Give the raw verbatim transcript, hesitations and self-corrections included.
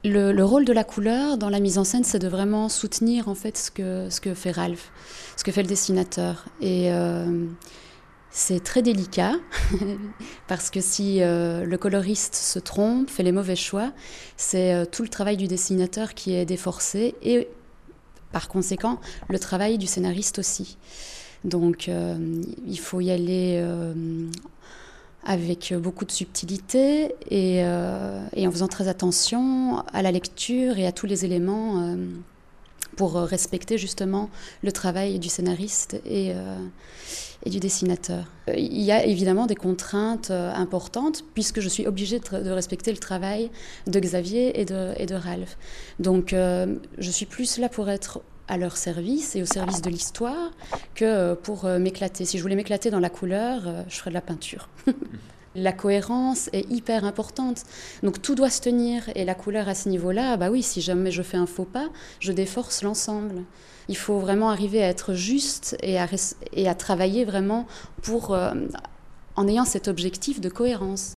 Le, le rôle de la couleur dans la mise en scène, c'est de vraiment soutenir en fait ce que, ce que fait Ralph, ce que fait le dessinateur. Et euh, c'est très délicat parce que si euh, le coloriste se trompe, fait les mauvais choix, c'est euh, tout le travail du dessinateur qui est déforcé et par conséquent le travail du scénariste aussi. Donc euh, il faut y aller euh, avec beaucoup de subtilité et, euh, et en faisant très attention à la lecture et à tous les éléments euh, pour respecter justement le travail du scénariste et, euh, et du dessinateur. Il y a évidemment des contraintes importantes puisque je suis obligée de, de respecter le travail de Xavier et de, et de Ralph. Donc euh, je suis plus là pour être à leur service et au service de l'histoire que pour m'éclater. Si je voulais m'éclater dans la couleur, je ferais de la peinture. La cohérence est hyper importante. Donc tout doit se tenir. Et la couleur à ce niveau-là, bah oui, si jamais je fais un faux pas, je déforce l'ensemble. Il faut vraiment arriver à être juste et à, et à travailler vraiment pour, euh, en ayant cet objectif de cohérence.